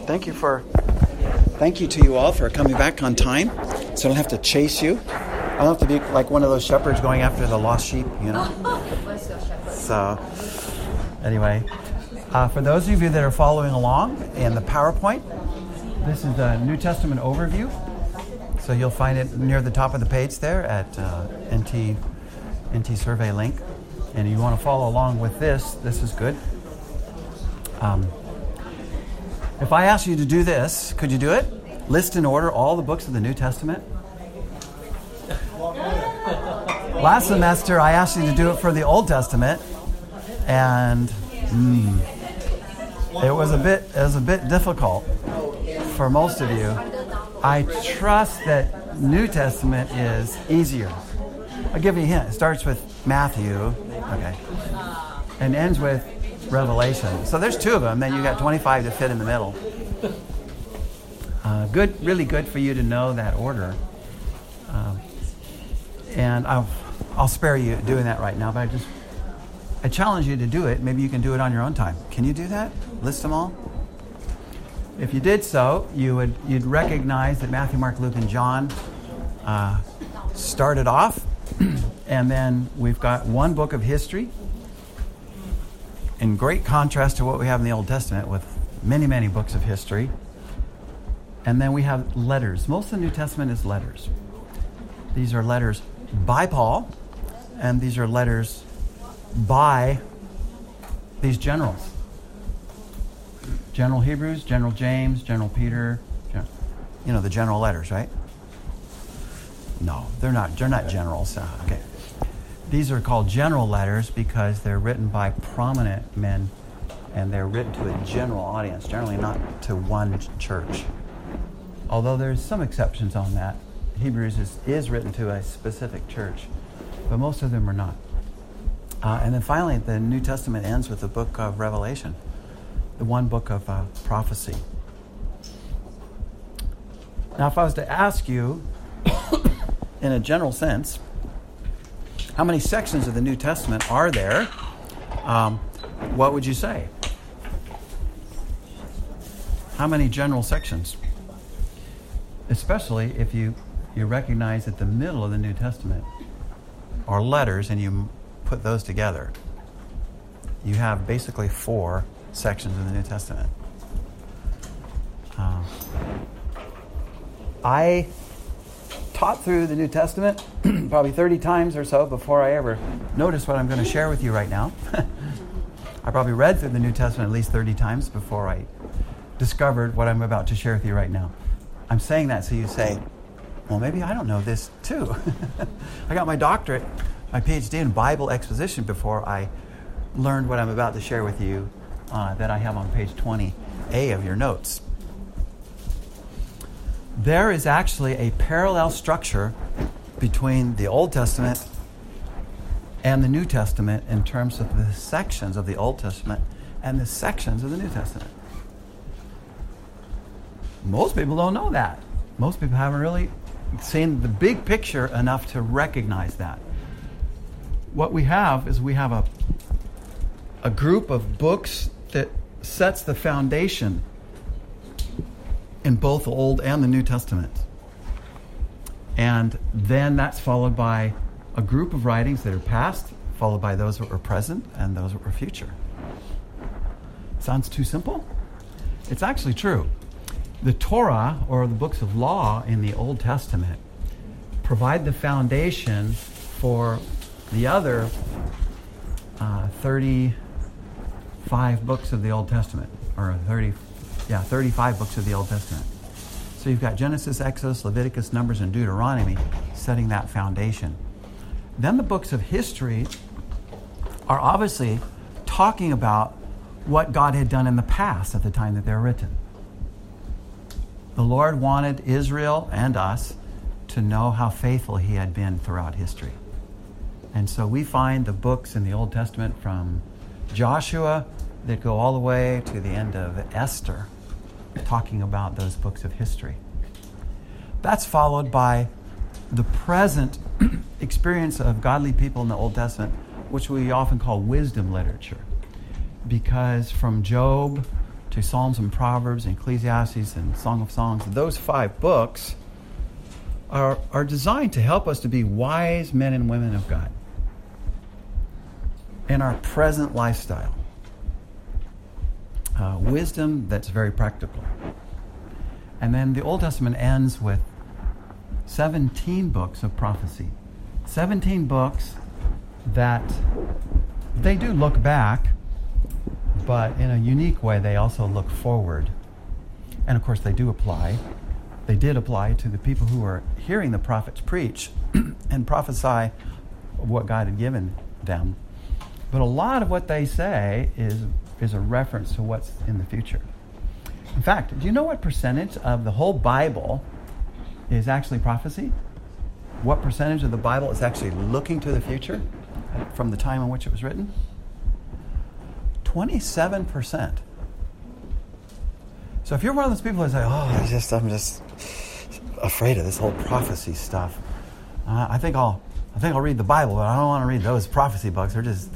Thank you to you all for coming back on time, so I don't have to chase you. I don't have to be like one of those shepherds going after the lost sheep, you know. So, anyway, for those of you that are following along in the PowerPoint, this is the New Testament overview. So you'll find it near the top of the page there at NT Survey link. And you want to follow along with this is good. If I ask you to do this, could you do it? List in order all the books of the New Testament. Last semester, I asked you to do it for the Old Testament, and it was a bit difficult for most of you. I trust that New Testament is easier. I'll give you a hint. It starts with Matthew, okay, and ends with Revelation. So there's two of them. Then you got 25 to fit in the middle. Really good for you to know that order. And I'll spare you doing that right now, but I challenge you to do it. Maybe you can do it on your own time. Can you do that? List them all? If you did so, you'd recognize that Matthew, Mark, Luke, and John started off, and then we've got one book of history, in great contrast to what we have in the Old Testament with many, many books of history. And then we have letters. Most of the New Testament is letters. These are letters by Paul, and these are letters by these generals. General Hebrews, General James, General Peter, the general letters, right? No, they're not generals. Okay. These are called general letters because they're written by prominent men, and they're written to a general audience, generally not to one church. Although there's some exceptions on that. Hebrews is written to a specific church, but most of them are not. And then finally, the New Testament ends with the book of Revelation, the one book of prophecy. Now, if I was to ask you, in a general sense, how many sections of the New Testament are there? What would you say? How many general sections? Especially if you recognize that the middle of the New Testament are letters and you put those together. You have basically 4 sections in the New Testament. I taught through the New Testament probably 30 times or so before I ever noticed what I'm going to share with you right now. I probably read through the New Testament at least 30 times before I discovered what I'm about to share with you right now. I'm saying that so you say, well, maybe I don't know this too. I got my doctorate, my PhD in Bible exposition before I learned what I'm about to share with you that I have on page 20A of your notes. There is actually a parallel structure between the Old Testament and the New Testament in terms of the sections of the Old Testament and the sections of the New Testament. Most people don't know that. Most people haven't really seen the big picture enough to recognize that. What we have is a group of books that sets the foundation in both the Old and the New Testament. And then that's followed by a group of writings that are past, followed by those that were present and those that were future. Sounds too simple? It's actually true. The Torah, or the books of law in the Old Testament, provide the foundation for the other 35 books of the Old Testament, or 35 books of the Old Testament. So you've got Genesis, Exodus, Leviticus, Numbers, and Deuteronomy setting that foundation. Then the books of history are obviously talking about what God had done in the past at the time that they're written. The Lord wanted Israel and us to know how faithful He had been throughout history. And so we find the books in the Old Testament from Joshua that go all the way to the end of Esther, talking about those books of history. That's followed by the present experience of godly people in the Old Testament, which we often call wisdom literature. Because from Job to Psalms and Proverbs, and Ecclesiastes, and Song of Songs. Those 5 books are designed to help us to be wise men and women of God in our present lifestyle. Wisdom that's very practical. And then the Old Testament ends with 17 books of prophecy. 17 books that they do look back, but in a unique way they also look forward. And of course they do apply. They did apply to the people who were hearing the prophets preach and prophesy what God had given them. But a lot of what they say is a reference to what's in the future. In fact, do you know what percentage of the whole Bible is actually prophecy? What percentage of the Bible is actually looking to the future from the time in which it was written? 27%. So if you're one of those people who say, I'm just afraid of this whole prophecy stuff. I think I'll read the Bible, but I don't want to read those prophecy books. They're just,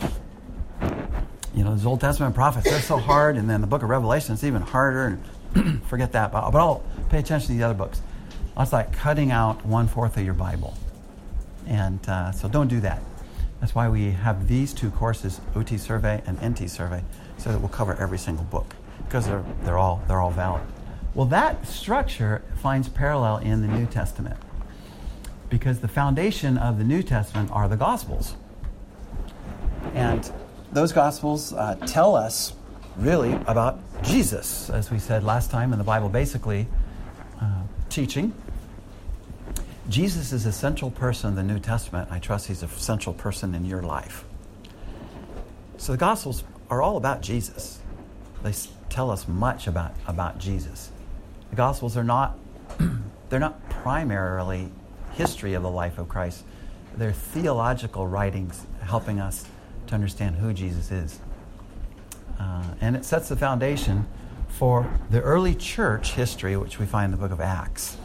those Old Testament prophets, they're so hard. And then the book of Revelation, it's even harder. And forget that. But I'll pay attention to the other books. That's like cutting out 1/4 of your Bible. And so don't do that. That's why we have these 2 courses, OT Survey and NT Survey, so that we'll cover every single book, because they're all valid. Well, that structure finds parallel in the New Testament, because the foundation of the New Testament are the Gospels. And those Gospels tell us really about Jesus, as we said last time in the Bible, basically teaching. Jesus is a central person in the New Testament. I trust he's a central person in your life. So the Gospels are all about Jesus. They tell us much about Jesus. The Gospels are not they're not primarily history of the life of Christ. They're theological writings helping us to understand who Jesus is. And it sets the foundation for the early church history, which we find in the book of Acts.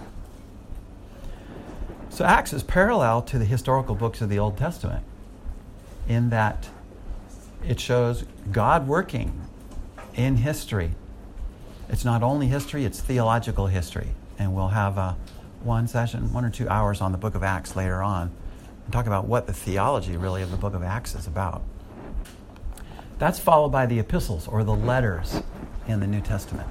So Acts is parallel to the historical books of the Old Testament in that it shows God working in history. It's not only history, it's theological history. And we'll have one or 2 hours on the book of Acts later on and talk about what the theology really of the book of Acts is about. That's followed by the epistles, or the letters in the New Testament.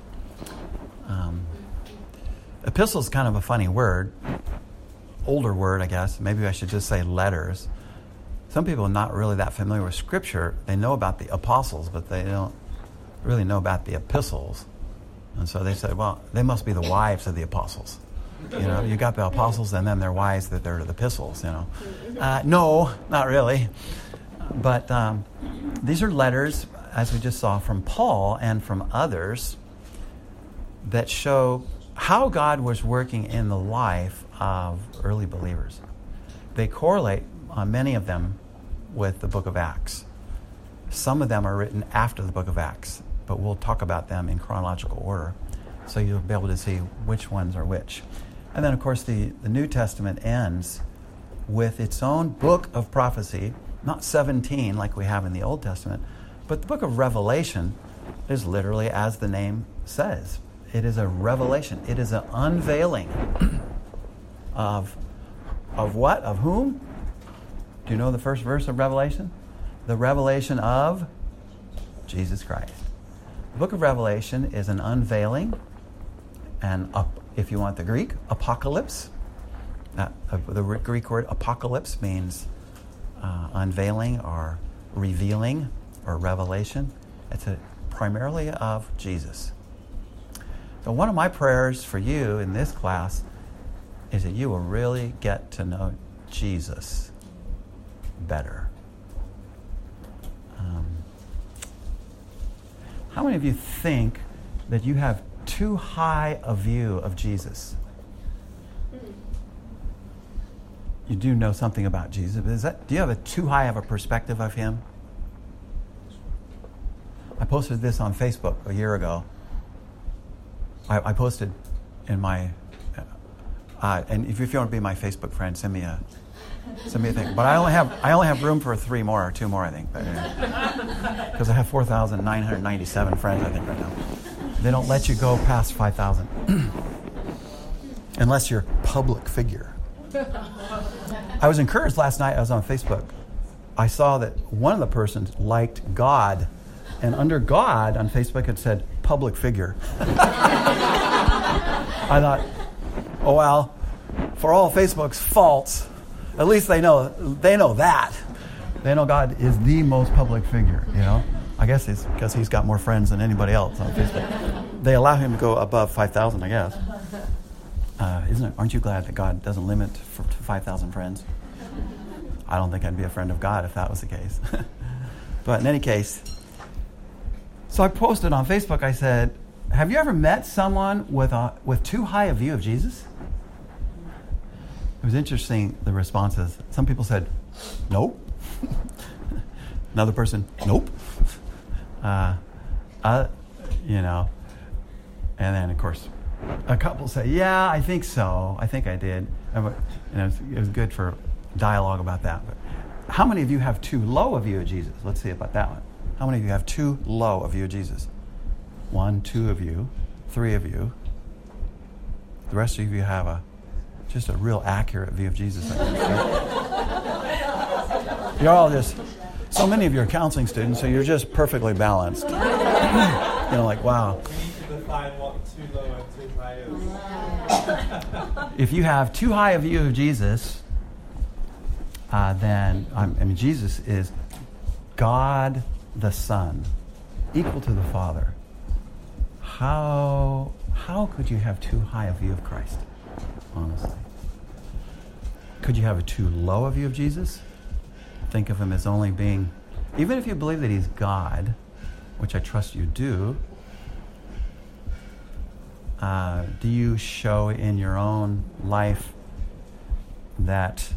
Epistle is kind of a funny word, older word, I guess. Maybe I should just say letters. Some people are not really that familiar with Scripture. They know about the apostles, but they don't really know about the epistles. And so they said, well, they must be the wives of the apostles. You got the apostles and then their wives that they're the epistles, No, not really. But these are letters, as we just saw, from Paul and from others that show how God was working in the life of early believers. They correlate, many of them, with the book of Acts. Some of them are written after the book of Acts, but we'll talk about them in chronological order, so you'll be able to see which ones are which. And then, of course, the New Testament ends with its own book of prophecy, not 17 like we have in the Old Testament, but the book of Revelation is literally as the name says. It is a revelation. It is an unveiling of what? Of whom? Do you know the first verse of Revelation? The revelation of Jesus Christ. The book of Revelation is an unveiling, and if you want the Greek, apocalypse. The Greek word apocalypse means unveiling or revealing or revelation. It's primarily of Jesus. So one of my prayers for you in this class is that you will really get to know Jesus better. How many of you think that you have too high a view of Jesus? You do know something about Jesus. Do you have a too high of a perspective of him? I posted this on Facebook a year ago. I posted in my, and if you want to be my Facebook friend, send me Send me a thing. But I only have room for 3 more or 2 more, I think. Because I have 4,997 friends, I think, right now. They don't let you go past 5,000 unless you're a public figure. I was encouraged last night. I was on Facebook. I saw that one of the persons liked God, and under God on Facebook it said public figure. I thought, oh well, for all Facebook's faults, at least they know that. They know God is the most public figure, you know. I guess it's because he's got more friends than anybody else on Facebook. They allow him to go above 5,000, I guess. Aren't you glad that God doesn't limit to 5,000 friends? I don't think I'd be a friend of God if that was the case. But in any case, so I posted on Facebook, I said, have you ever met someone with too high a view of Jesus? It was interesting, the responses. Some people said, nope. Another person, nope. You know. And then, of course, a couple say, yeah, I think so. I think I did. And it was good for dialogue about that. But how many of you have too low a view of Jesus? Let's see about that one. How many of you have too low a view of Jesus? 1, 2 of you, 3 of you. The rest of you have just a real accurate view of Jesus. You're all just, so many of you are counseling students, so you're just perfectly balanced. Like, wow. We need to define what too low and too high is. If you have too high a view of Jesus, then Jesus is God the Son, equal to the Father. How could you have too high a view of Christ, honestly? Could you have a too low a view of Jesus? Think of him as only being, even if you believe that he's God, which I trust you do you show in your own life that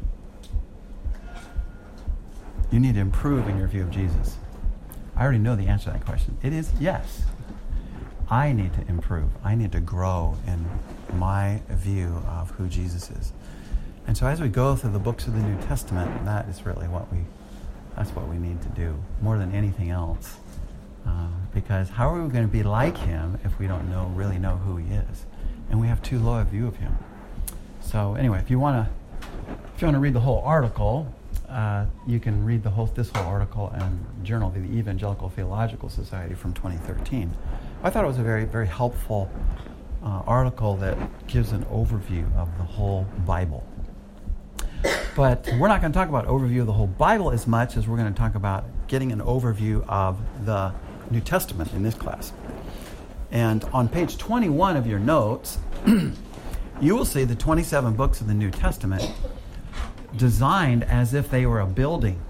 you need to improve in your view of Jesus? I already know the answer to that question. It is yes. I need to improve. I need to grow in my view of who Jesus is. And so as we go through the books of the New Testament, that is really that's what we need to do more than anything else. Because how are we going to be like him if we don't really know who he is? And we have too low a view of him. So anyway, if you want to read the whole article, you can read this whole article in Journal of the Evangelical Theological Society from 2013. I thought it was a very, very helpful article that gives an overview of the whole Bible. But we're not going to talk about overview of the whole Bible as much as we're going to talk about getting an overview of the New Testament in this class. And on page 21 of your notes, you will see the 27 books of the New Testament designed as if they were a building.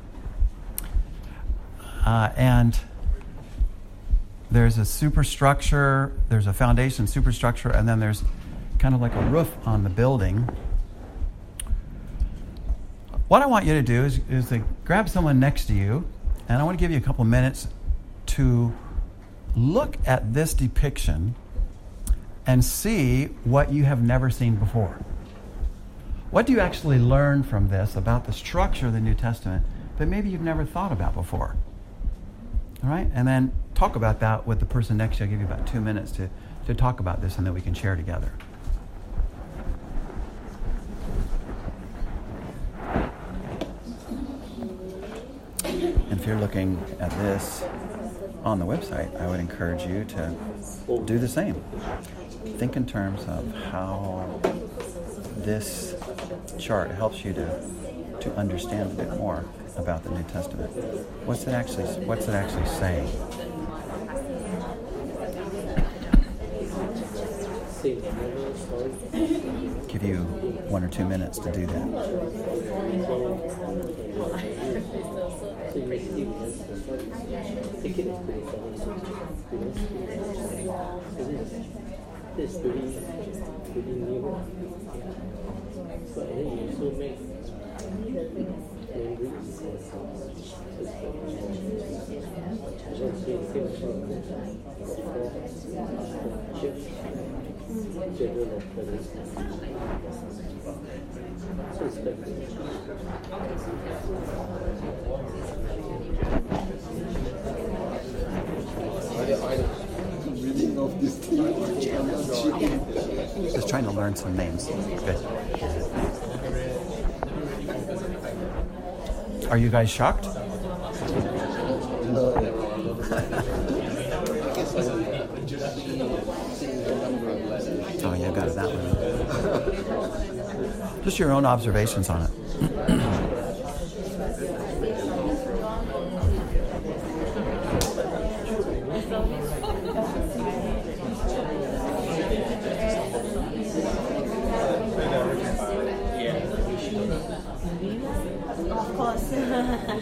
And there's a superstructure, there's a foundation superstructure, and then there's kind of like a roof on the building. What I want you to do is to grab someone next to you, and I want to give you a couple minutes to look at this depiction and see what you have never seen before. What do you actually learn from this about the structure of the New Testament that maybe you've never thought about before? All right? And then talk about that with the person next to you. I'll give you about 2 minutes to talk about this, and then we can share together. And if you're looking at this on the website, I would encourage you to do the same. Think in terms of how this chart helps you to understand a bit more about the New Testament. What's it actually saying? Give you 1 or 2 minutes to do that. Just trying to learn some names. Good. Are you guys shocked? Oh, you got it that one. Just your own observations on it. Of course. Yeah.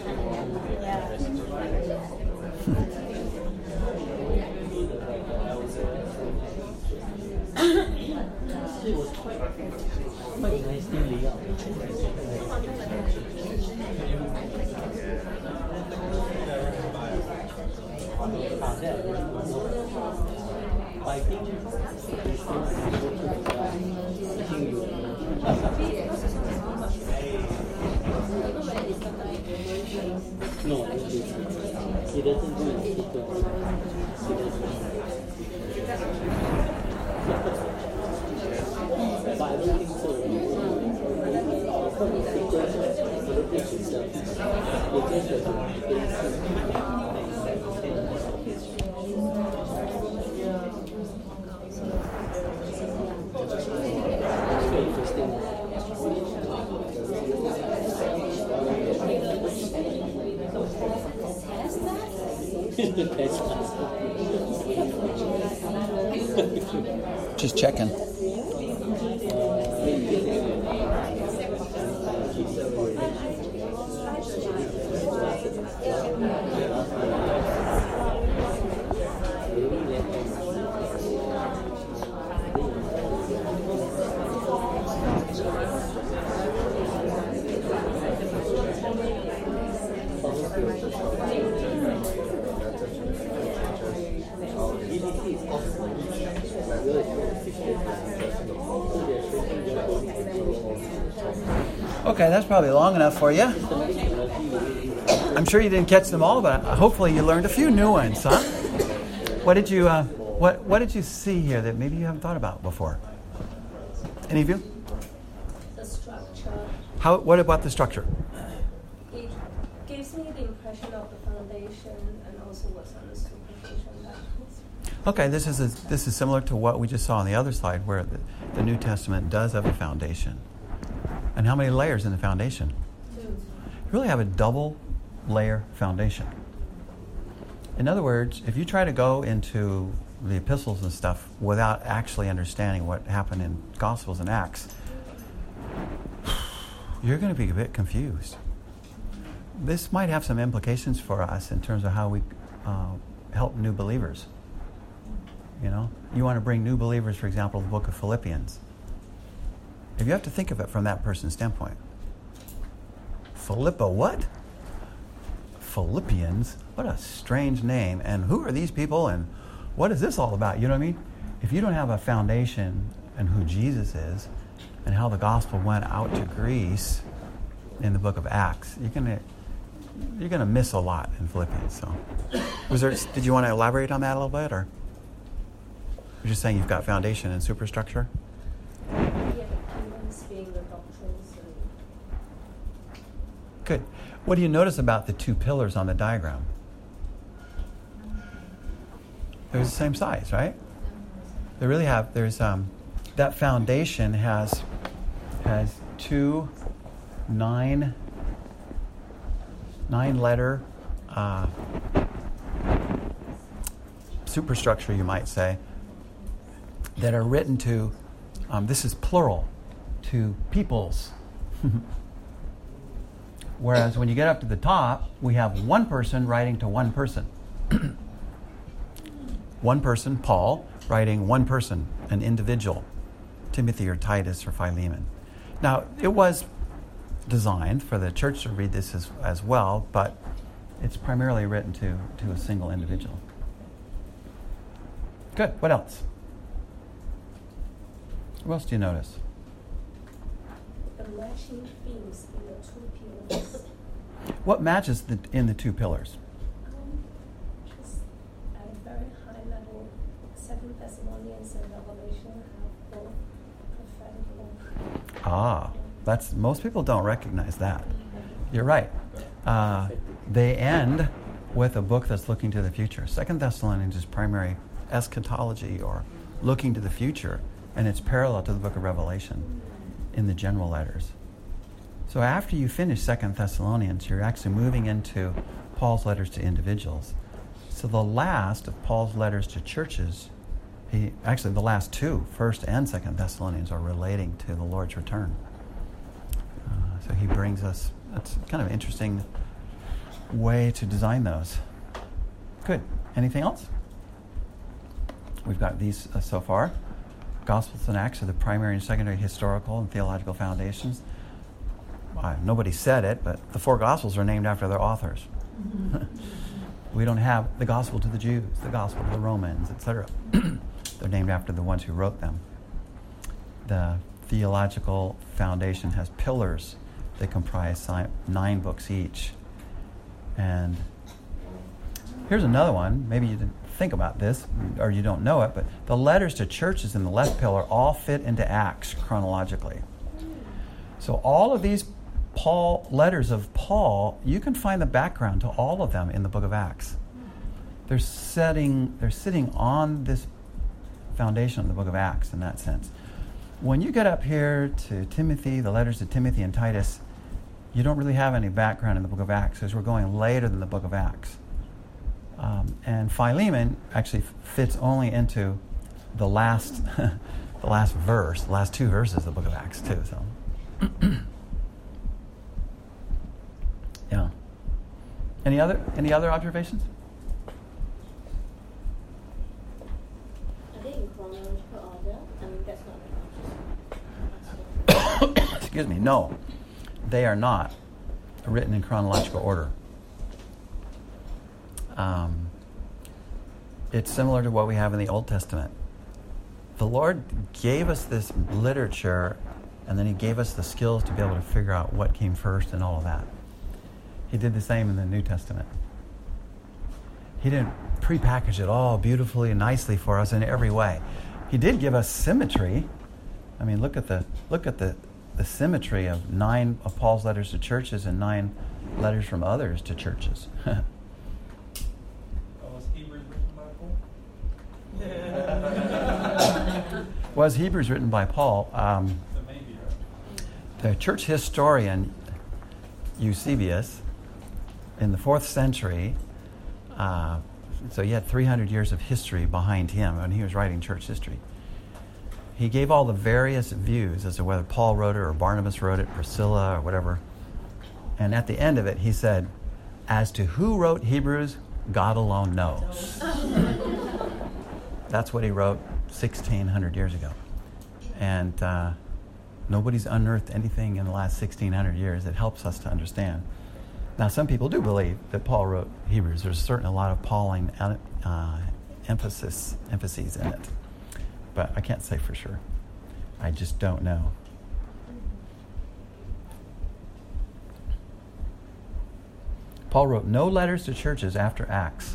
No, he doesn't do it. He doesn't. But I don't think so. Just checking. Okay, that's probably long enough for you. I'm sure you didn't catch them all, but hopefully you learned a few new ones, huh? What did you what did you see here that maybe you haven't thought about before? Any of you? The structure. What about the structure? It gives me the impression of the foundation and also what's on the superficial levels. Okay, this is similar to what we just saw on the other slide, where the New Testament does have a foundation. And how many layers in the foundation? 2. You really have a double layer foundation. In other words, if you try to go into the epistles and stuff without actually understanding what happened in Gospels and Acts, you're going to be a bit confused. This might have some implications for us in terms of how we help new believers. You know, you want to bring new believers, for example, to the book of Philippians. If you have to think of it from that person's standpoint. Philippa what? Philippians? What a strange name. And who are these people? And what is this all about? You know what I mean? If you don't have a foundation in who Jesus is and how the gospel went out to Greece in the book of Acts, you're gonna miss a lot in Philippians. So, did you want to elaborate on that a little bit, or you're just saying you've got foundation and superstructure? Good. What do you notice about the 2 pillars on the diagram? They're the same size, right? They really have. There's that foundation has 2 9-letter superstructure, you might say, that are written to. This is plural, to peoples. Whereas when you get up to the top, we have one person writing to one person. One person, Paul, writing one person, an individual, Timothy or Titus or Philemon. Now, it was designed for the church to read this as well, but it's primarily written to a single individual. Good. What else? What else do you notice? The matching themes in the two pillars. What matches in the two pillars? Just at a very high level, 2 Thessalonians and Revelation have both prophetic work. Most people don't recognize that. You're right. They end with a book that's looking to the future. 2 Thessalonians is primary eschatology, or looking to the future, and it's parallel to the book of Revelation in the general letters. So after you finish 2 Thessalonians, you're actually moving into Paul's letters to individuals. So the last of Paul's letters to churches, the last two, 1st and 2nd Thessalonians, are relating to the Lord's return. So he brings us, that's kind of an interesting way to design those. Good. Anything else? We've got these so far. Gospels and Acts are the primary and secondary historical and theological foundations. Nobody said it, but the 4 Gospels are named after their authors. We don't have the Gospel to the Jews, the Gospel to the Romans, etc. They're named after the ones who wrote them. The theological foundation has pillars. They comprise 9 books each. And here's another one. Maybe you didn't think about this, or you don't know it, but the letters to churches in the left pillar all fit into Acts chronologically. So all of these letters of Paul, you can find the background to all of them in the book of Acts. They're sitting on this foundation of the book of Acts in that sense. When you get up here to Timothy, the letters to Timothy and Titus, you don't really have any background in the book of Acts, because we're going later than the book of Acts. And Philemon actually fits only into the last verse, the last 2 verses of the book of Acts too. So, yeah. Any other observations? Are they in chronological order? I mean, that's not Excuse me. No, they are not written in chronological order. It's similar to what we have in the Old Testament. The Lord gave us this literature, and then he gave us the skills to be able to figure out what came first and all of that. He did the same in the New Testament. He didn't prepackage it all beautifully and nicely for us in every way. He did give us symmetry. I mean, look at the symmetry of 9 of Paul's letters to churches and 9 letters from others to churches. Was Hebrews written by Paul? Was Hebrews written by Paul? So maybe, right? The church historian Eusebius, in the 4th century, so he had 300 years of history behind him when he was writing church history. He gave all the various views as to whether Paul wrote it or Barnabas wrote it, Priscilla or whatever. And at the end of it, he said, as to who wrote Hebrews, God alone knows. That's what he wrote 1,600 years ago. And nobody's unearthed anything in the last 1,600 years that helps us to understand. Now, some people do believe that Paul wrote Hebrews. There's certainly a lot of Pauline emphases in it. But I can't say for sure. I just don't know. Paul wrote no letters to churches after Acts.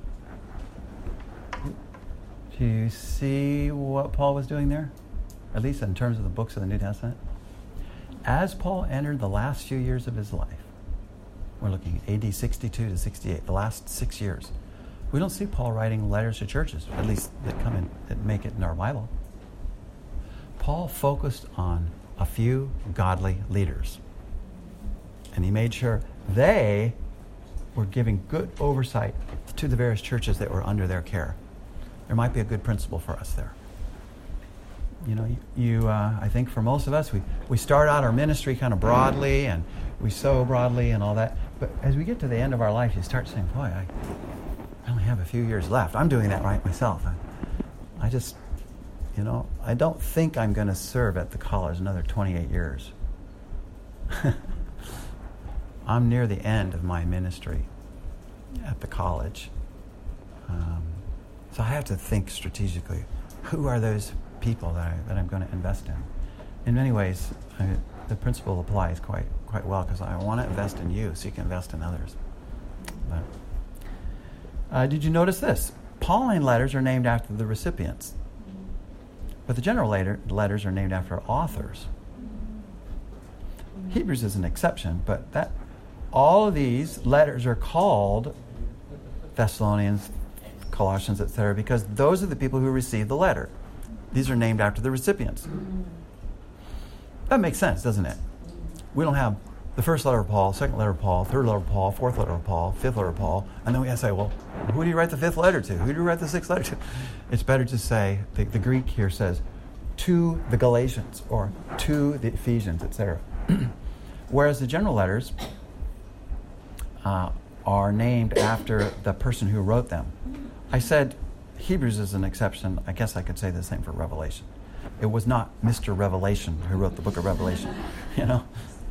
Do you see what Paul was doing there? At least in terms of the books of the New Testament. As Paul entered the last few years of his life, we're looking at AD 62 to 68, the last 6 years. We don't see Paul writing letters to churches, at least that make it in our Bible. Paul focused on a few godly leaders. And he made sure they were giving good oversight to the various churches that were under their care. There might be a good principle for us there. You know, I think for most of us, we start out our ministry kind of broadly, and we sow broadly and all that. But as we get to the end of our life, you start saying, boy, I only have a few years left. I'm doing that right myself. I just, I don't think I'm going to serve at the college another 28 years. I'm near the end of my ministry at the college. So I have to think strategically, who are those people that I'm going to invest in? In many ways, the principle applies quite well, because I want to invest in you so you can invest in others. But, did you notice this? Pauline letters are named after the recipients, but the general letters are named after authors. Hebrews is an exception, but all of these letters are called Thessalonians, Colossians, etc., because those are the people who received the letter. These are named after the recipients. That makes sense, doesn't it? We don't have the first letter of Paul, second letter of Paul, third letter of Paul, fourth letter of Paul, fifth letter of Paul, and then we have to say, well, who do you write the fifth letter to? Who do you write the sixth letter to? It's better to say, the Greek here says, to the Galatians, or to the Ephesians, etc. Whereas the general letters are named after the person who wrote them. I said Hebrews is an exception. I guess I could say the same for Revelation. It was not Mr. Revelation who wrote the book of Revelation, you know.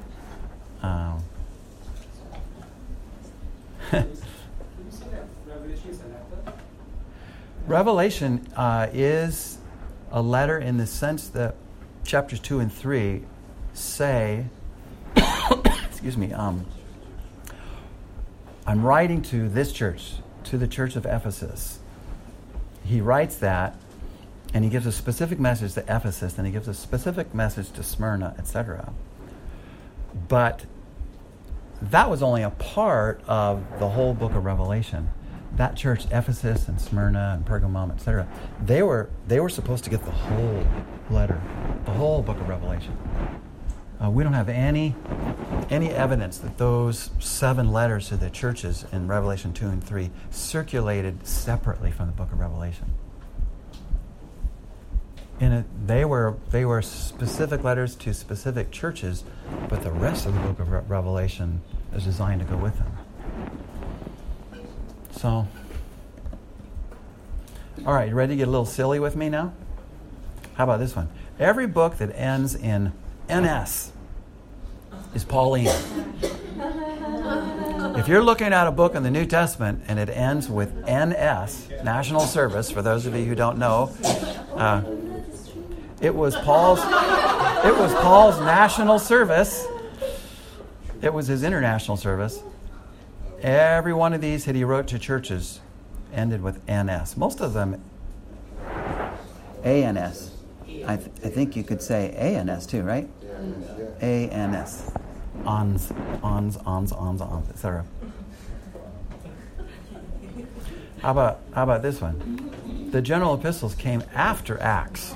Revelation is a letter in the sense that chapters 2 and 3 say, excuse me, I'm writing to this church, to the church of Ephesus. He writes that, and he gives a specific message to Ephesus, and he gives a specific message to Smyrna, etc. But that was only a part of the whole book of Revelation. That church, Ephesus and Smyrna and Pergamum, etc., they were supposed to get the whole letter, the whole book of Revelation. We don't have any evidence that those 7 letters to the churches in Revelation 2 and 3 circulated separately from the book of Revelation. They were specific letters to specific churches, but the rest of the book of Revelation is designed to go with them. So, all right, you ready to get a little silly with me now? How about this one? Every book that ends in NS is Pauline. If you're looking at a book in the New Testament and it ends with NS, National Service, for those of you who don't know, it was Paul's national service. It was his international service. Every one of these that he wrote to churches ended with NS. Most of them ANS. I think you could say ANS too, right? ANS. Ons, etc. How about this one? The general epistles came after Acts.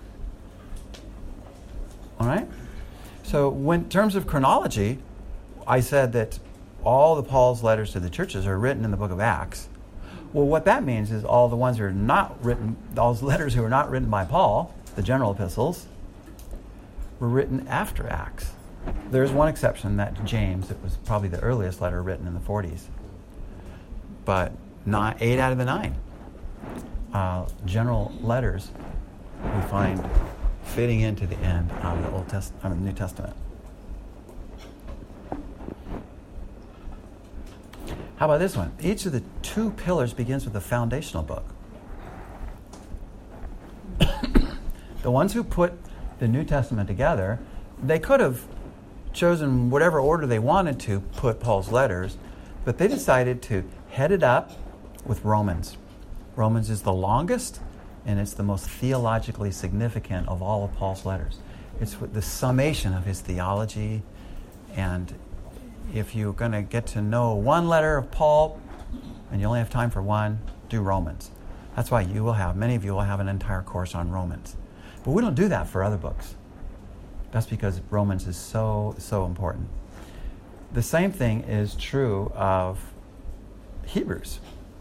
All right? So in terms of chronology, I said that all the Paul's letters to the churches are written in the book of Acts. Well, what that means is all the ones who are not written, those letters who are not written by Paul, the general epistles, were written after Acts. There's one exception, that James. It was probably the earliest letter written in the 40s. But 8 out of the 9 general letters we find fitting into the end of the New Testament. How about this one? Each of the 2 pillars begins with a foundational book. The ones who put the New Testament together, they could have chosen whatever order they wanted to put Paul's letters, but they decided to head it up with Romans. Romans is the longest, and it's the most theologically significant of all of Paul's letters. It's the summation of his theology, and if you're going to get to know one letter of Paul, and you only have time for one, do Romans. That's why many of you will have an entire course on Romans. But we don't do that for other books. That's because Romans is so important. The same thing is true of Hebrews.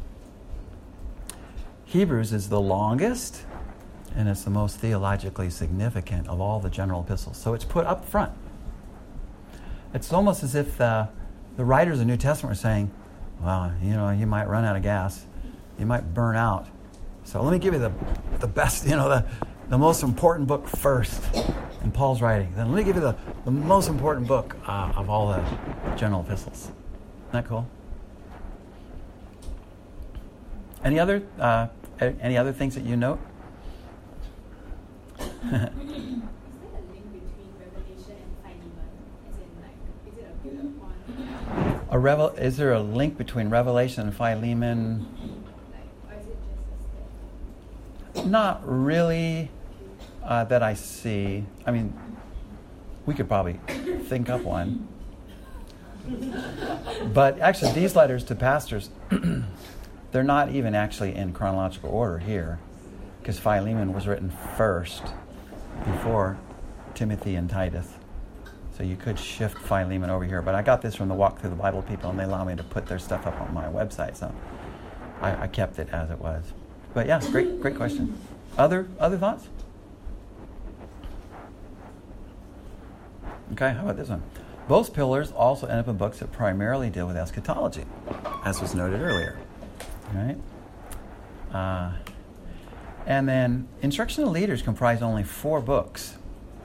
Hebrews is the longest, and it's the most theologically significant of all the general epistles. So it's put up front. It's almost as if the writers of the New Testament were saying, well, you might run out of gas. You might burn out. So let me give you the best, the most important book first in Paul's writing. Then let me give you the most important book of all the general epistles. Isn't that cool? Any other things that you note? Is there a link between Revelation and Philemon? As in, like, is it a build upon? Is there a link between Revelation and Philemon? Or is it just a step? Not really that I see. I mean, we could probably think up one. But actually, these letters to pastors, they're not even actually in chronological order here, because Philemon was written first before Timothy and Titus. So you could shift Philemon over here. But I got this from the Walk Through the Bible people, and they allow me to put their stuff up on my website. So I kept it as it was. But yeah, great question. Other thoughts? Okay, how about this one? Both pillars also end up in books that primarily deal with eschatology, as was noted earlier. All right? And then instructional leaders comprise only 4 books.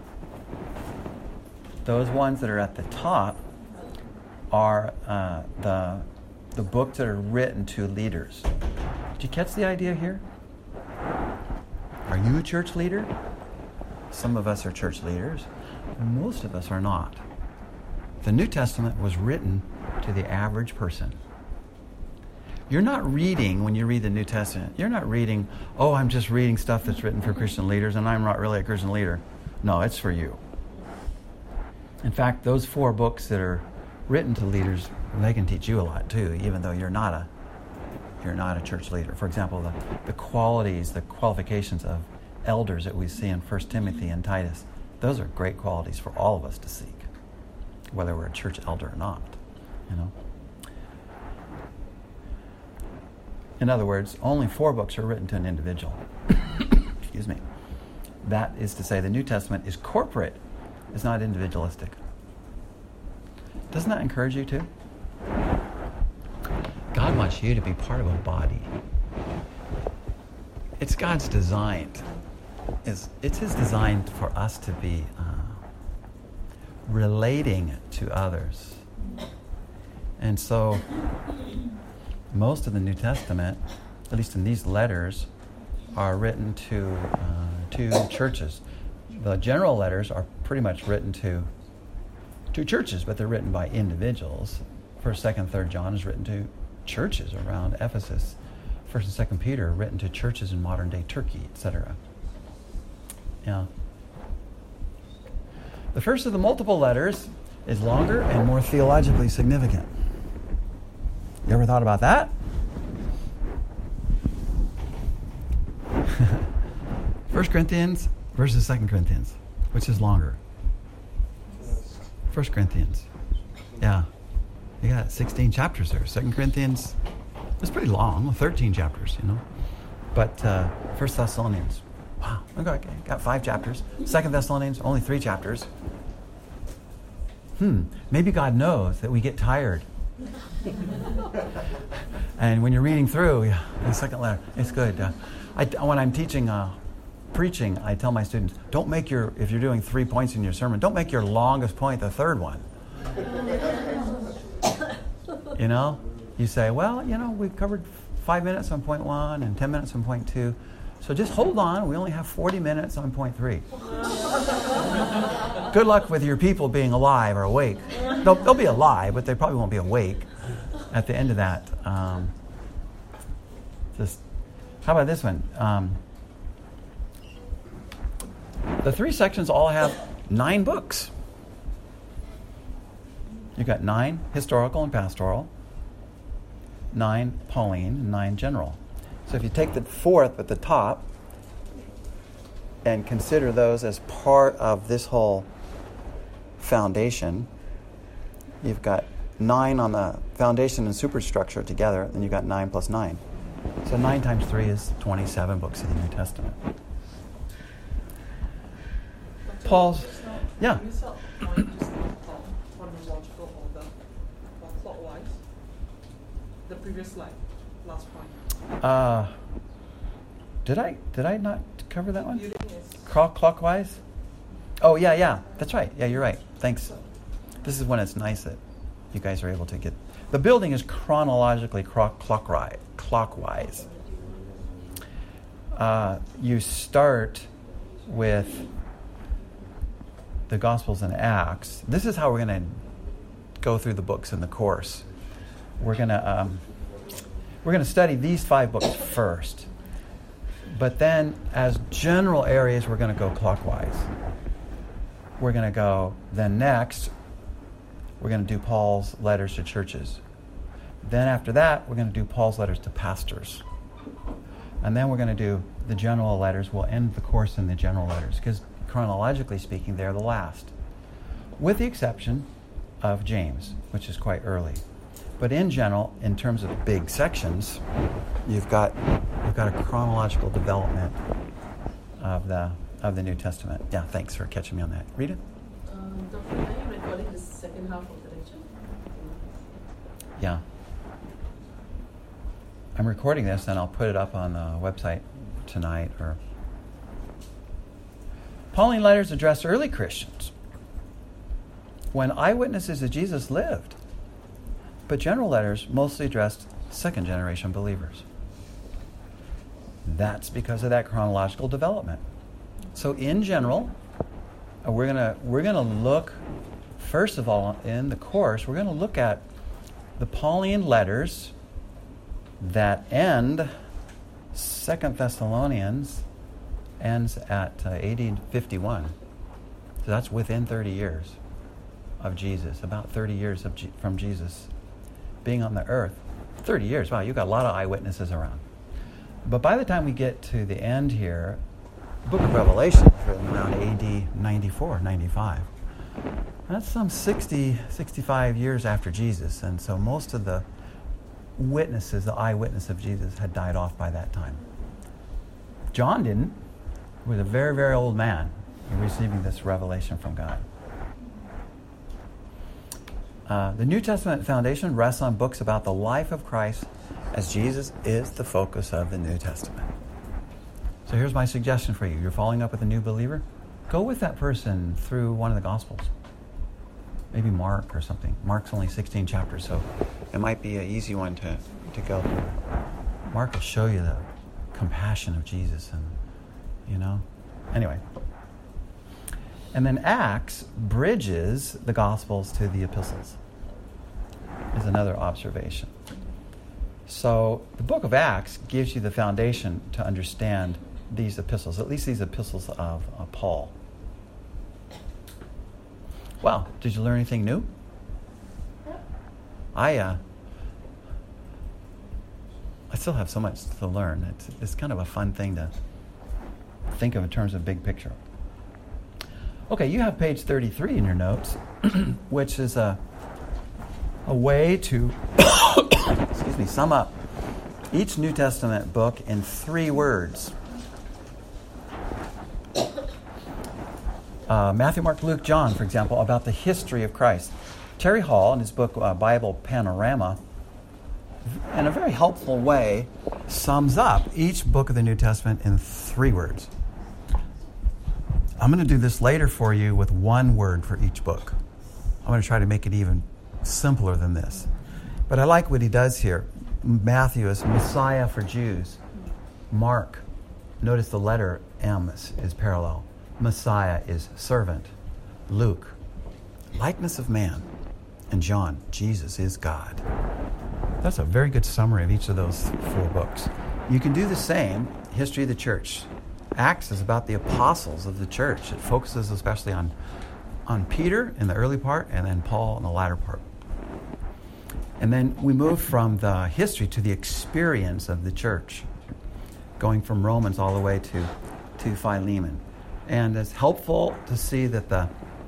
Those ones that are at the top are the books that are written to leaders. Did you catch the idea here? Are you a church leader? Some of us are church leaders, and most of us are not. The New Testament was written to the average person. You're not reading, when you read the New Testament, you're not reading, oh, I'm just reading stuff that's written for Christian leaders and I'm not really a Christian leader. No, it's for you. In fact, those 4 books that are written to leaders, they can teach you a lot too, even though you're not a church leader. For example, the qualities, the qualifications of elders that we see in 1 Timothy and Titus, those are great qualities for all of us to seek, whether we're a church elder or not, you know. In other words, only 4 books are written to an individual. Excuse me. That is to say, the New Testament is corporate, it's not individualistic. Doesn't that encourage you too? God wants you to be part of a body. It's God's design. It's His design for us to be relating to others. And so most of the New Testament, at least in these letters, are written to churches. The general letters are pretty much written to churches, but they're written by individuals. 1st, 2nd, 3rd John is written to churches around Ephesus. 1st and 2nd Peter are written to churches in modern-day Turkey, etc. Yeah. The first of the multiple letters is longer and more theologically significant. You ever thought about that? 1 Corinthians versus 2 Corinthians. Which is longer? 1 Corinthians. Yeah. You got 16 chapters there. 2 Corinthians is pretty long, 13 chapters, you know. But 1 Thessalonians, wow, okay, got 5 chapters. 2 Thessalonians, only 3 chapters. Maybe God knows that we get tired. And when you're reading through, the second letter, it's good. When I'm teaching preaching, I tell my students, if you're doing 3 points in your sermon, don't make your longest point the 3rd one. You know? You say, well, you know, we've covered 5 minutes on point 1 and 10 minutes on point 2. So just hold on. We only have 40 minutes on point 3. Good luck with your people being alive or awake. They'll be alive, but they probably won't be awake at the end of that. How about this one? The 3 sections all have 9 books. You've got 9 historical and pastoral, 9 Pauline, and 9 general. So if you take the 4th at the top and consider those as part of this whole foundation, you've got 9 on the foundation and superstructure together, then you've got 9 plus 9. So 9 times 3 is 27 books of the New Testament. Paul's, yeah. Can you set a point just chronological order or clockwise? The previous slide, last point. Did I not cover that one? Building is Clockwise? Oh, yeah. That's right. Yeah, you're right. Thanks. This is when it's nice that you guys are able to get... The building is chronologically clockwise. You start with the Gospels and Acts, this is how we're going to go through the books in the course. We're going to study these 5 books first. But then, as general areas, we're going to go clockwise. We're going to go, then next, we're going to do Paul's letters to churches. Then after that, we're going to do Paul's letters to pastors. And then we're going to do the general letters. We'll end the course in the general letters, because chronologically speaking, they're the last. With the exception of James, which is quite early. But in general, in terms of big sections, you've got a chronological development of the New Testament. Yeah, thanks for catching me on that. Rita? Dr. Are you recording the second half of the lecture? Yeah. I'm recording this, and I'll put it up on the website tonight. Pauline letters addressed early Christians when eyewitnesses of Jesus lived, but general letters mostly addressed second-generation believers. That's because of that chronological development. So in general, we're gonna look, first of all, in the course, we're gonna look at the Pauline letters that end. 2 Thessalonians ends at AD 51. So that's within 30 years of Jesus, about 30 years from Jesus being on the earth. 30 years, wow, you've got a lot of eyewitnesses around. But by the time we get to the end here, the book of Revelation is written around AD 94, 95. That's some 60, 65 years after Jesus. And so most of the witnesses, the eyewitness of Jesus, had died off by that time. John didn't. He was a very, very old man receiving this revelation from God. The New Testament foundation rests on books about the life of Christ, as Jesus is the focus of the New Testament. So here's my suggestion for you. You're following up with a new believer? Go with that person through one of the Gospels. Maybe Mark or something. Mark's only 16 chapters, so it might be an easy one to go through. Mark will show you the compassion of Jesus, and Anyway. And then Acts bridges the Gospels to the epistles, is another observation. So the book of Acts gives you the foundation to understand these epistles, at least these epistles of Paul. Well, did you learn anything new? I still have so much to learn. It's kind of a fun thing to think of in terms of big picture. Okay, you have page 33 in your notes, which is a way to sum up each New Testament book in 3 words. Matthew, Mark, Luke, John, for example, about the history of Christ. Terry Hall, in his book Bible Panorama, in a very helpful way, sums up each book of the New Testament in 3 words. I'm going to do this later for you with 1 word for each book. I'm going to try to make it even simpler than this. But I like what he does here. Matthew is Messiah for Jews. Mark, notice the letter M is parallel. Messiah is servant. Luke, likeness of man. And John, Jesus is God. That's a very good summary of each of those 4 books. You can do the same, history of the church. Acts is about the apostles of the church. It focuses especially on Peter in the early part and then Paul in the latter part. And then we move from the history to the experience of the church, going from Romans all the way to Philemon. And it's helpful to see that the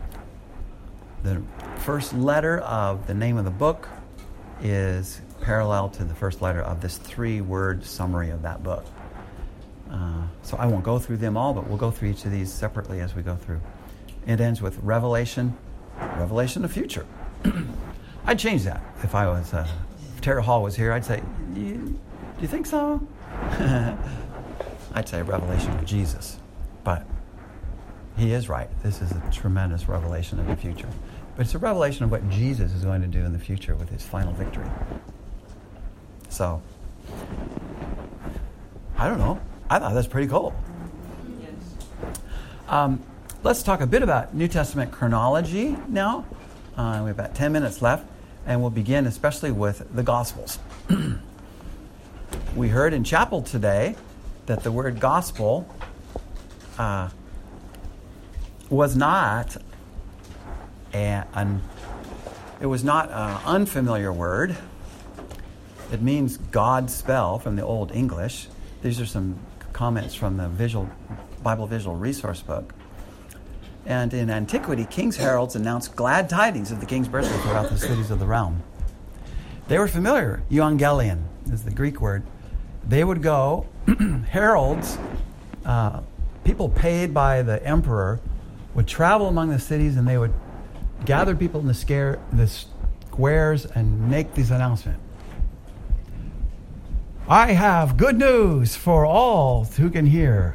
first letter of the name of the book is parallel to the first letter of this 3-word summary of that book. So I won't go through them all, but we'll go through each of these separately as we go through. It ends with revelation of future. I'd change that if I was, if Terry Hall was here. I'd say, do you think so? I'd say revelation of Jesus. But he is right. This is a tremendous revelation of the future. But it's a revelation of what Jesus is going to do in the future with his final victory. So, I don't know. I thought that's pretty cool. Yes. Let's talk a bit about New Testament chronology now. We have about 10 minutes left, and we'll begin especially with the Gospels. We heard in chapel today that the word gospel was not an unfamiliar word. It means God spell from the Old English. These are some comments from the Bible Visual Resource Book. And in antiquity, king's heralds announced glad tidings of the king's birthday throughout the cities of the realm. They were familiar. Euangelion is the Greek word. They would go, heralds, people paid by the emperor, would travel among the cities, and they would gather people in the squares and make these announcements. I have good news for all who can hear.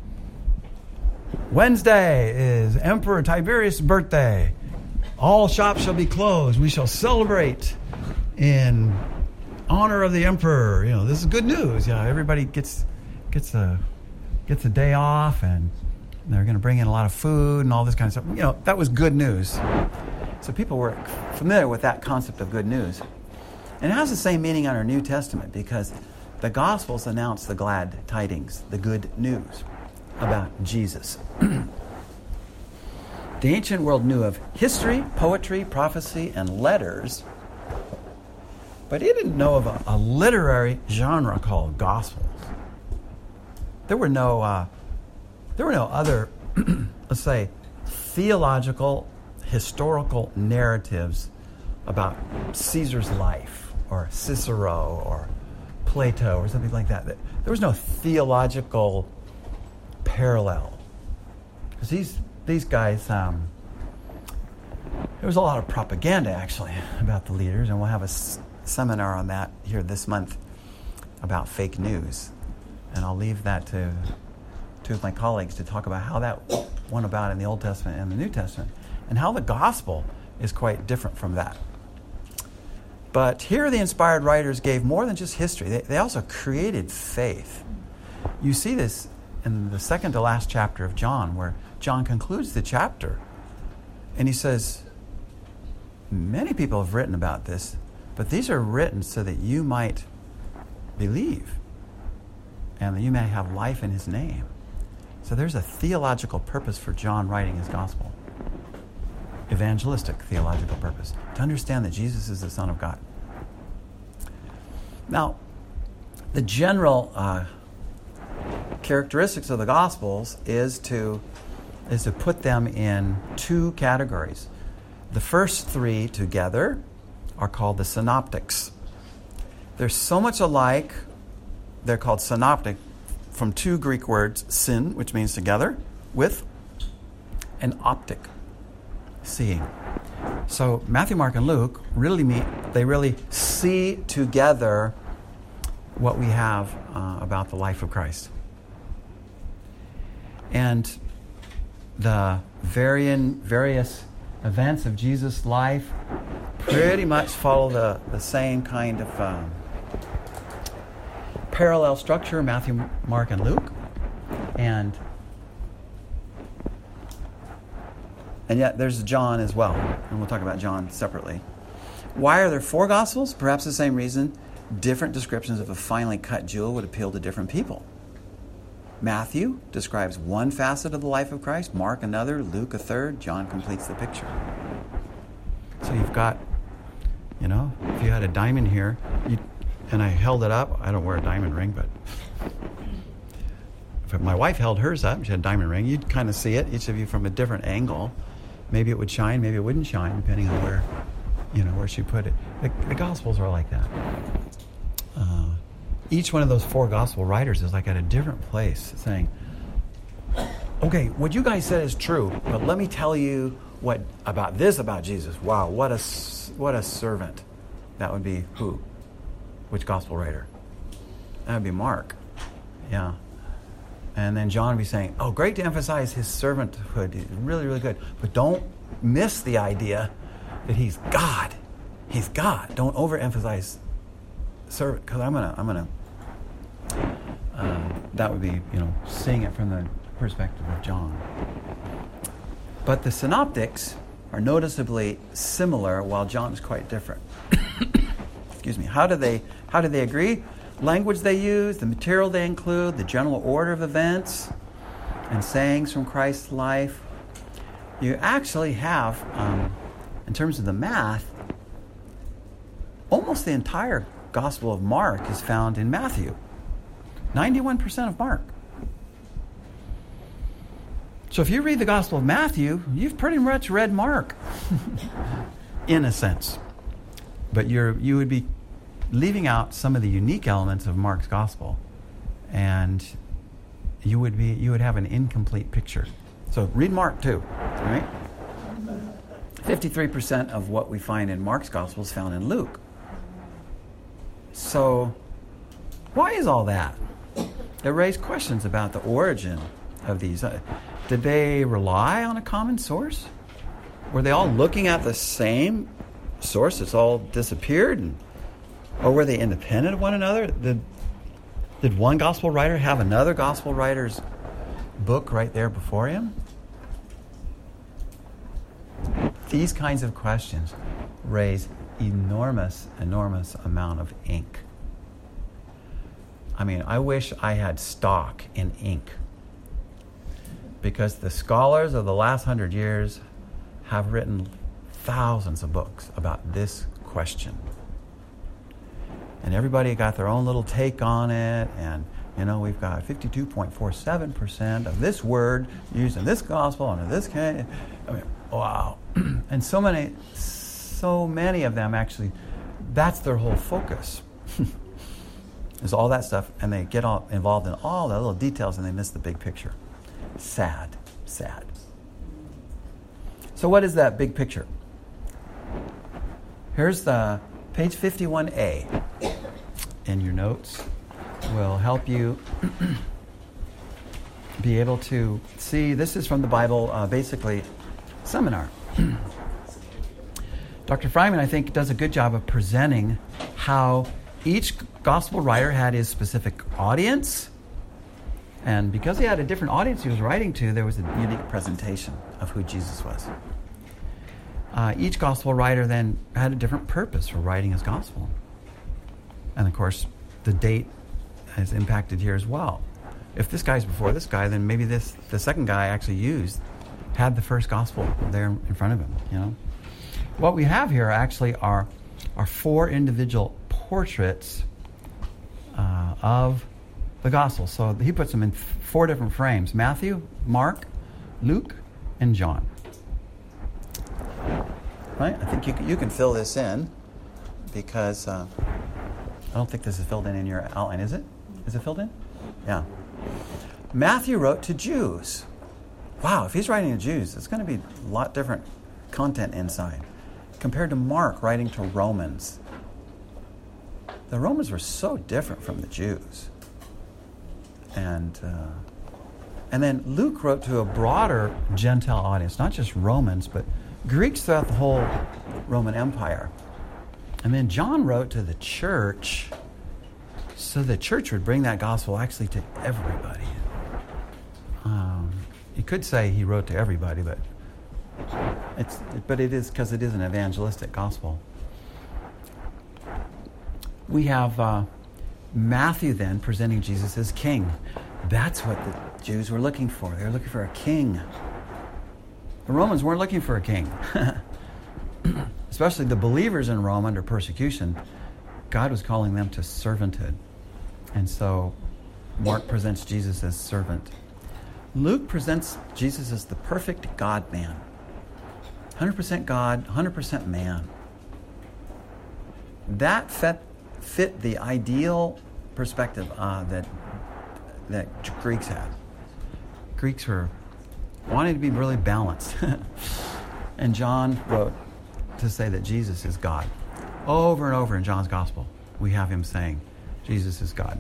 Wednesday is Emperor Tiberius' birthday. All shops shall be closed. We shall celebrate in honor of the emperor. This is good news. Everybody gets a day off, and they're going to bring in a lot of food and all this kind of stuff. That was good news. So people were familiar with that concept of good news. And it has the same meaning in our New Testament because the Gospels announce the glad tidings, the good news about Jesus. The ancient world knew of history, poetry, prophecy, and letters, but it didn't know of a literary genre called Gospels. There were no other, let's say, theological, historical narratives about Caesar's life or Cicero or Plato or something like that. There was no theological parallel. Because these guys, there was a lot of propaganda actually about the leaders, and we'll have a seminar on that here this month about fake news. And I'll leave that to two of my colleagues to talk about how that went about in the Old Testament and the New Testament, and how the gospel is quite different from that. But here the inspired writers gave more than just history. They also created faith. You see this in the second to last chapter of John, where John concludes the chapter, and he says, many people have written about this, but these are written so that you might believe and that you may have life in his name. So there's a theological purpose for John writing his gospel. Evangelistic theological purpose. To understand that Jesus is the Son of God. Now, the general characteristics of the Gospels is to put them in two categories. The first three together are called the synoptics. They're so much alike, they're called synoptic from two Greek words, syn, which means together, with, and optic, seeing. So Matthew, Mark, and Luke really see together what we have about the life of Christ. And the various events of Jesus' life pretty much follow the same kind of parallel structure, Matthew, Mark, and Luke. And yet there's John as well, and we'll talk about John separately. Why are there four Gospels? Perhaps the same reason different descriptions of a finely cut jewel would appeal to different people. Matthew describes one facet of the life of Christ, Mark another, Luke a third, John completes the picture. So you've got, if you had a diamond here, and I held it up, I don't wear a diamond ring, but if my wife held hers up, she had a diamond ring, you'd kind of see it, each of you from a different angle. Maybe it would shine, maybe it wouldn't shine, depending on where she put it. The Gospels are like that. Each one of those four Gospel writers is like at a different place, saying, okay, what you guys said is true, but let me tell you about Jesus. Wow, what a servant. That would be who? Which Gospel writer? That would be Mark. Yeah. And then John would be saying, oh, great to emphasize his servanthood. He's really, really good. But don't miss the idea that he's God. He's God. Don't overemphasize servant, because I'm gonna that would be seeing it from the perspective of John. But the synoptics are noticeably similar, while John is quite different. Excuse me. How do they agree? Language they use, the material they include, the general order of events, and sayings from Christ's life. You actually have, in terms of the math, almost the entire Gospel of Mark is found in Matthew. 91% of Mark. So if you read the Gospel of Matthew, you've pretty much read Mark, in a sense. But you would be leaving out some of the unique elements of Mark's Gospel, and you would have an incomplete picture. So read Mark too, right? 53% of what we find in Mark's Gospel is found in Luke. So why is all that? It raised questions about the origin of these. Did they rely on a common source? Were they all looking at the same source that's all disappeared? Or were they independent of one another? Did one gospel writer have another gospel writer's book right there before him? These kinds of questions raise enormous amount of ink. I mean, I wish I had stock in ink, because the scholars of the last 100 years have written thousands of books about this question. And everybody got their own little take on it, and we've got 52.47% of this word used in this gospel and in this case. I mean, wow. And so many of them actually, that's their whole focus. Is all that stuff, and they get all involved in all the little details and they miss the big picture. Sad. So what is that big picture? Here's the page 51A in your notes. Will help you be able to see. This is from the Bible, basically, seminar. Dr. Fryman, I think, does a good job of presenting how each gospel writer had his specific audience. And because he had a different audience he was writing to, there was a unique presentation of who Jesus was. Each gospel writer then had a different purpose for writing his gospel. And of course, the date is impacted here as well. If this guy's before this guy, then maybe the second guy actually had the first gospel there in front of him, What we have here actually are 4 individual portraits of the gospel. So he puts them in 4 different frames: Matthew, Mark, Luke, and John. Right? I think you can fill this in, because I don't think this is filled in your outline, is it? Is it filled in? Yeah. Matthew wrote to Jews. Wow, if he's writing to Jews, it's going to be a lot different content inside compared to Mark writing to Romans. The Romans were so different from the Jews. And then Luke wrote to a broader Gentile audience, not just Romans, but Greeks throughout the whole Roman Empire. And then John wrote to the church, so the church would bring that gospel actually to everybody. You could say he wrote to everybody, but it is because it is an evangelistic gospel. We have Matthew then presenting Jesus as king. That's what the Jews were looking for. They were looking for a king. The Romans weren't looking for a king. Especially the believers in Rome under persecution. God was calling them to servanthood. And so Mark presents Jesus as servant. Luke presents Jesus as the perfect God-man. 100% God, 100% man. That fit the ideal perspective that Greeks had. Greeks were wanting to be really balanced. And John wrote to say that Jesus is God. Over and over in John's gospel, we have him saying, Jesus is God.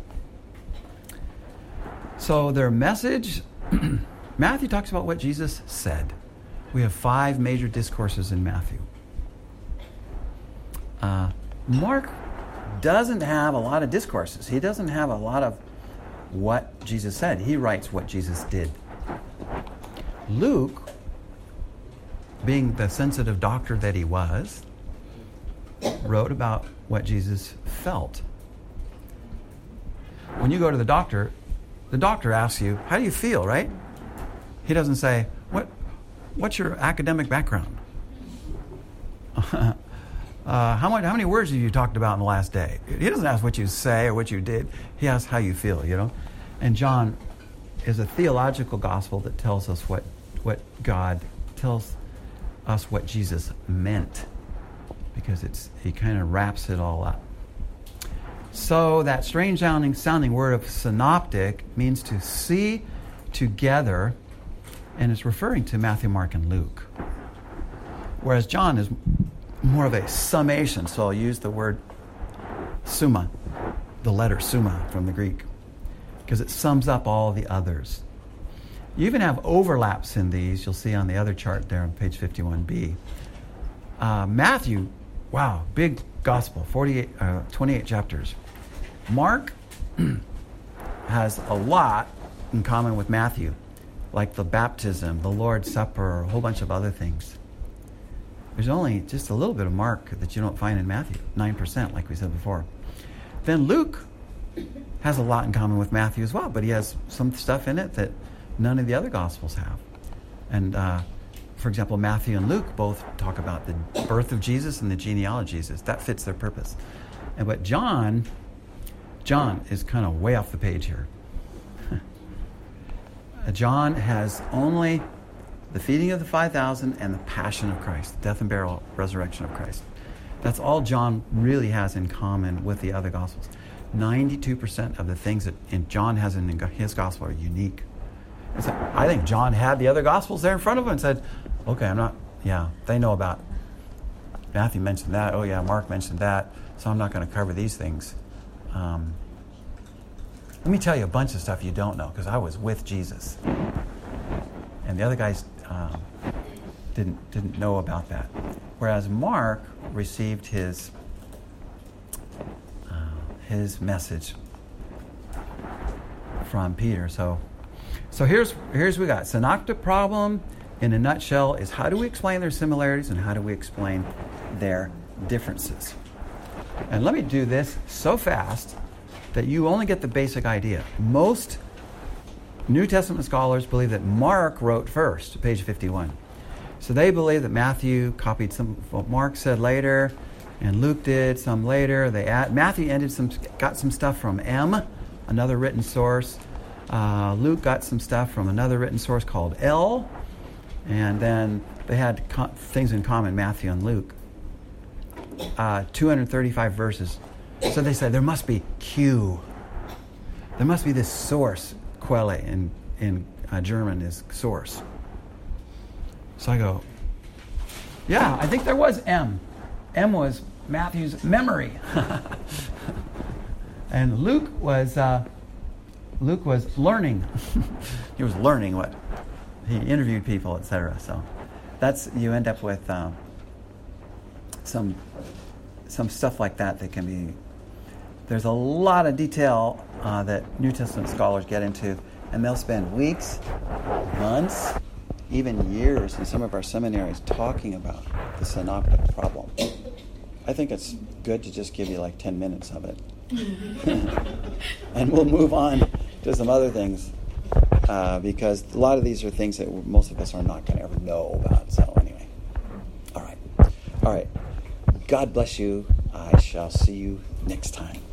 So their message, Matthew talks about what Jesus said. We have 5 major discourses in Matthew. Mark doesn't have a lot of discourses. He doesn't have a lot of what Jesus said. He writes what Jesus did. Luke, being the sensitive doctor that he was, wrote about what Jesus felt. When you go to the doctor asks you, how do you feel, right? He doesn't say, what's your academic background? How many words have you talked about in the last day? He doesn't ask what you say or what you did. He asks how you feel, And John is a theological gospel that tells us what God tells us what Jesus meant, because he kind of wraps it all up. So that strange sounding word of synoptic means to see together, and it's referring to Matthew, Mark, and Luke. Whereas John is more of a summation, so I'll use the word summa, the letter summa from the Greek, because it sums up all the others. You even have overlaps in these. You'll see on the other chart there on page 51b. Matthew, wow, big gospel, 28 chapters. Mark has a lot in common with Matthew, like the baptism, the Lord's Supper, a whole bunch of other things. There's only just a little bit of Mark that you don't find in Matthew, 9%, like we said before. Then Luke has a lot in common with Matthew as well, but he has some stuff in it that none of the other Gospels have. And, for example, Matthew and Luke both talk about the birth of Jesus and the genealogy of Jesus. That fits their purpose. But John is kind of way off the page here. John has only the feeding of the 5,000 and the passion of Christ, death and burial, resurrection of Christ. That's all John really has in common with the other Gospels. 92% of the things that John has in his Gospel are unique. And so I think John had the other Gospels there in front of him and said, okay, they know about Matthew mentioned that. Oh yeah, Mark mentioned that. So I'm not going to cover these things. Let me tell you a bunch of stuff you don't know, because I was with Jesus. And the other guys didn't know about that. Whereas Mark received his message from Peter. So here's we got synoptic problem in a nutshell is how do we explain their similarities and how do we explain their differences. And let me do this so fast that you only get the basic idea. Most New Testament scholars believe that Mark wrote first, page 51. So they believe that Matthew copied some of what Mark said later, and Luke did some later. Matthew got some stuff from M, another written source. Luke got some stuff from another written source called L, and then they had things in common, Matthew and Luke. 235 verses. So they said there must be Q. There must be this source. Quelle in German is source. So I go, yeah, I think there was M. M was Matthew's memory. And Luke was learning. He was learning what he interviewed people, etc. So you end up with some stuff like that can be. There's a lot of detail that New Testament scholars get into, and they'll spend weeks, months, even years in some of our seminaries talking about the synoptic problem. I think it's good to just give you like 10 minutes of it. And we'll move on to some other things because a lot of these are things that most of us are not going to ever know about. So anyway, all right. God bless you. I shall see you next time.